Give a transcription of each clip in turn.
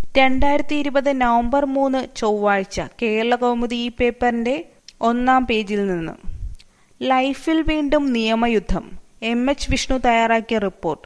2020 November 3 ചൊവ്വാഴ്ച കേരളകൗമുദി ഈ പേപ്പറിന്റെ 1-ാം പേജിൽ നിന്ന്. ലൈഫിൽ വീണ്ടും നിയമയുദ്ധം. എം.എച്ച്. വിഷ്ണു തയ്യാറാക്കിയ റിപ്പോർട്ട്.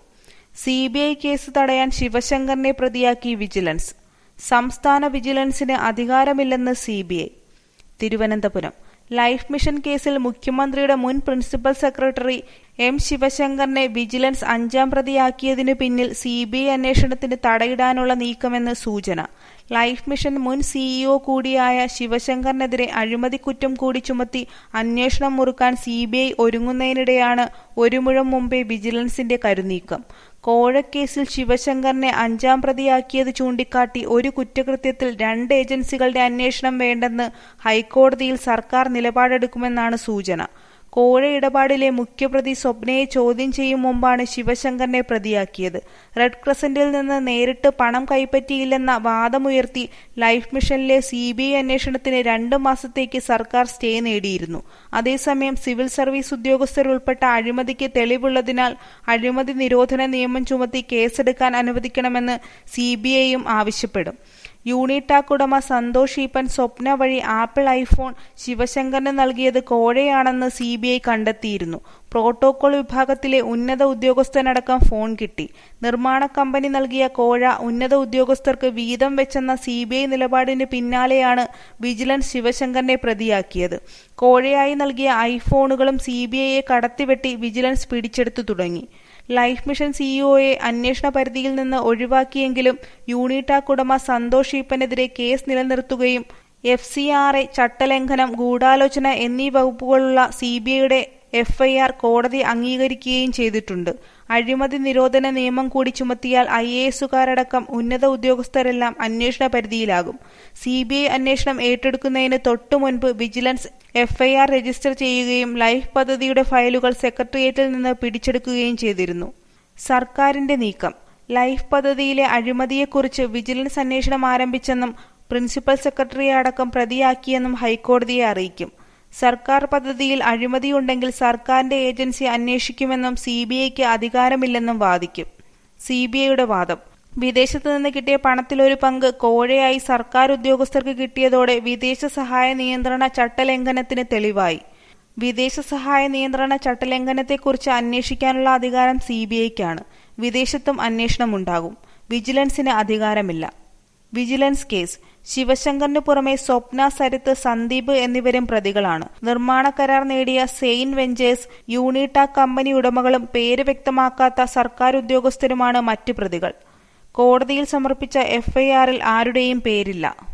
CBI കേസ് തടയാൻ ശിവശങ്കറിനെ പ്രതിയാക്കി വിജിലൻസ്. സംസ്ഥാന വിജിലൻസിന് അധികാരമില്ലെന്ന് CBI. തിരുവനന്തപുരം. ലൈഫ് മിഷൻ കേസിൽ മുഖ്യമന്ത്രിയുടെ മുൻ പ്രിൻസിപ്പൽ സെക്രട്ടറി എം. ശിവശങ്കറിനെ വിജിലൻസ് 5-ാം പ്രതിയാക്കിയതിനു പിന്നിൽ CBI അന്വേഷണത്തിന് തടയിടാനുള്ള നീക്കമെന്ന് സൂചന. ലൈഫ് മിഷൻ മുൻ CEO കൂടിയായ ശിവശങ്കറിനെതിരെ അഴിമതിക്കുറ്റം കൂടി ചുമത്തി അന്വേഷണം മുറുക്കാൻ CBI ഒരുങ്ങുന്നതിനിടെയാണ് ഒരു മുഴം മുമ്പേ വിജിലൻസിന്റെ കരുനീക്കം. കോഴക്കേസിൽ ശിവശങ്കറിനെ 5-ാം പ്രതിയാക്കിയത് ചൂണ്ടിക്കാട്ടി ഒരു കുറ്റകൃത്യത്തിൽ 2 ഏജൻസികളുടെ അന്വേഷണം വേണ്ടെന്ന് ഹൈക്കോടതിയിൽ സർക്കാർ നിലപാടെടുക്കുമെന്നാണ് സൂചന. കോഴ ഇടപാടിലെ മുഖ്യപ്രതി സ്വപ്നയെ ചോദ്യം ചെയ്യും മുമ്പാണ് ശിവശങ്കറിനെ പ്രതിയാക്കിയത്. റെഡ് ക്രസന്റിൽ നിന്ന് നേരിട്ട് പണം കൈപ്പറ്റിയില്ലെന്ന വാദമുയർത്തി ലൈഫ് മിഷനിലെ CBI അന്വേഷണത്തിന് 2 മാസത്തേക്ക് സർക്കാർ സ്റ്റേ നേടിയിരുന്നു. അതേസമയം സിവിൽ സർവീസ് ഉദ്യോഗസ്ഥരുൾപ്പെട്ട അഴിമതിക്ക് തെളിവുള്ളതിനാൽ അഴിമതി നിരോധന നിയമം ചുമത്തി കേസെടുക്കാൻ അനുവദിക്കണമെന്ന് CBIയും ആവശ്യപ്പെടും. യൂണിടാക് ഉടമ സന്തോഷ് ഈപ്പൻ സ്വപ്ന വഴി ആപ്പിൾ ഐഫോൺ ശിവശങ്കറിന് നൽകിയത് കോഴയാണെന്ന് CBI കണ്ടെത്തിയിരുന്നു. പ്രോട്ടോകോൾ വിഭാഗത്തിലെ ഉന്നത ഉദ്യോഗസ്ഥനടക്കം ഫോൺ കിട്ടി. നിർമ്മാണ കമ്പനി നൽകിയ കോഴ ഉന്നത ഉദ്യോഗസ്ഥർക്ക് വീതം വെച്ചെന്ന CBI നിലപാടിന് പിന്നാലെയാണ് വിജിലൻസ് ശിവശങ്കറിനെ പ്രതിയാക്കിയത്. കോഴയായി നൽകിയ ഐഫോണുകളും CBIയെ കടത്തിവെട്ടി വിജിലൻസ് പിടിച്ചെടുത്തു തുടങ്ങി. ലൈഫ് മിഷൻ CEOയെ അന്വേഷണ പരിധിയിൽ നിന്ന് ഒഴിവാക്കിയെങ്കിലും യൂണിടാക് ഉടമ സന്തോഷ് ഈപ്പനെതിരെ കേസ് നിലനിർത്തുകയും FCRA ചട്ടലംഘനം, ഗൂഢാലോചന എന്നീ വകുപ്പുകളുള്ള CBIയുടെ FIR കോടതി അംഗീകരിക്കുകയും ചെയ്തിട്ടുണ്ട്. അഴിമതി നിരോധന നിയമം കൂടി ചുമത്തിയാൽ IASകാരടക്കം ഉന്നത ഉദ്യോഗസ്ഥരെല്ലാം അന്വേഷണ പരിധിയിലാകും. CBI അന്വേഷണം ഏറ്റെടുക്കുന്നതിന് തൊട്ടു മുൻപ് വിജിലൻസ് FIR രജിസ്റ്റർ ചെയ്യുകയും ലൈഫ് പദ്ധതിയുടെ ഫയലുകൾ സെക്രട്ടേറിയറ്റിൽ നിന്ന് പിടിച്ചെടുക്കുകയും ചെയ്തിരുന്നു. സർക്കാരിന്റെ നീക്കം. ലൈഫ് പദ്ധതിയിലെ അഴിമതിയെക്കുറിച്ച് വിജിലൻസ് അന്വേഷണം ആരംഭിച്ചെന്നും പ്രിൻസിപ്പൽ സെക്രട്ടറിയെ അടക്കം പ്രതിയാക്കിയെന്നും ഹൈക്കോടതിയെ അറിയിക്കും. സർക്കാർ പദ്ധതിയിൽ അഴിമതിയുണ്ടെങ്കിൽ സർക്കാരിന്റെ ഏജൻസി അന്വേഷിക്കുമെന്നും CBIക്ക് അധികാരമില്ലെന്നും വാദിക്കും. CBIയുടെ വാദം. വിദേശത്ത് നിന്ന് കിട്ടിയ പണത്തിലൊരു പങ്ക് കോഴയായി സർക്കാർ ഉദ്യോഗസ്ഥർക്ക് കിട്ടിയതോടെ വിദേശ സഹായ നിയന്ത്രണ ചട്ടലംഘനത്തിന് തെളിവായി. വിദേശ സഹായ നിയന്ത്രണ ചട്ടലംഘനത്തെക്കുറിച്ച് അന്വേഷിക്കാനുള്ള അധികാരം CBIക്കാണ്. വിദേശത്തും അന്വേഷണമുണ്ടാകും. വിജിലൻസിന് അധികാരമില്ല. Vigilance case. ശിവശങ്കറിന് പുറമെ സ്വപ്ന, സരിത്ത്, സന്ദീപ് എന്നിവരും പ്രതികളാണ്. നിർമ്മാണ കരാർ നേടിയ സെയിൻ വെഞ്ചേഴ്സ്, യൂണിടാക് കമ്പനി ഉടമകളും പേര് വ്യക്തമാക്കാത്ത സർക്കാർ ഉദ്യോഗസ്ഥരുമാണ് മറ്റു പ്രതികൾ. കോടതിയിൽ സമർപ്പിച്ച FIRൽ ആരുടെയും പേരില്ല.